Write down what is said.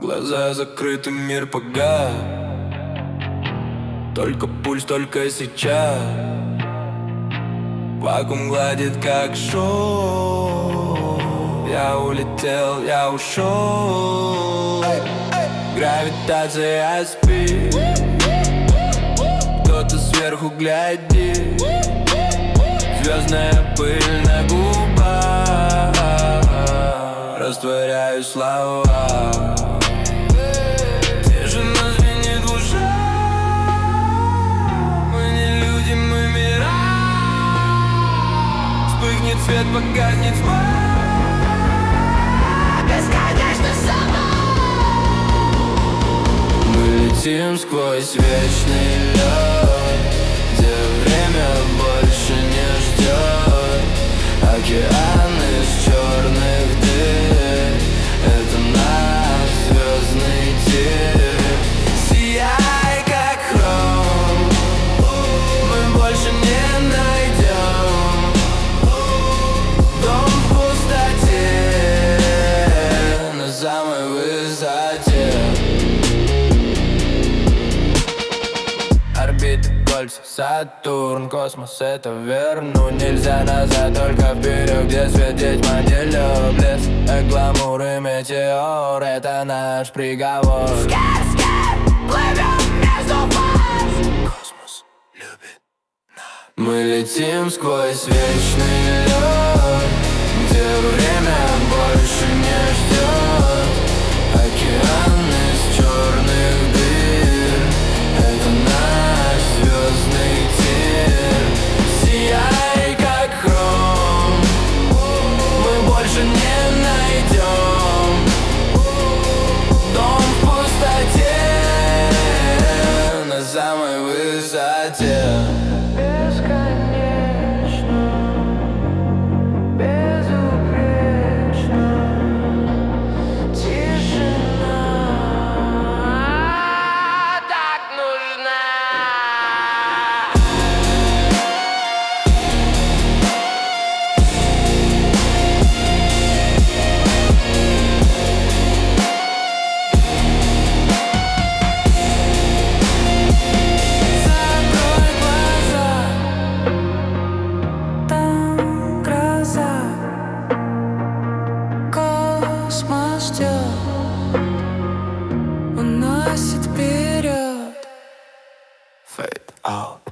Глаза закрыты, мир погас. Только пульс, только сейчас. Вакуум гладит, как шоу. Я улетел, я ушел. Гравитация спит. Кто-то сверху глядит. Звездная пыль на губах. Растворяю слова. Тишина звенит в ушах. Мы не люди, мы мира. Вспыхнет свет, погаснет тьма. Бесконечно сама. Мы летим сквозь вечный лед, где время больше не ждет. Океан из черных дыр — это наш звездный тир. Сияй, как хром, мы больше не найдем. Дом в пустоте, на самой высоте. Орбиты, кольца, Сатурн, космос — это вернуть нельзя назад, только вперед, где свет, тьма, делёт блеск. Гламур и метеор — это наш приговор. Скер, плывем между фаз. Космос любит нас. Мы летим сквозь вечный лед, где время больше не ждет. Океан из черных дыр — это наш звездный тир. Сияй, как хром, мы больше не найдем. Дом в пустоте, на самой высоте. Бесконечно, безупречно. Тишина так нужна. Закрой глаза, там гроза. Космос ждет, уносит вперед. Fade out.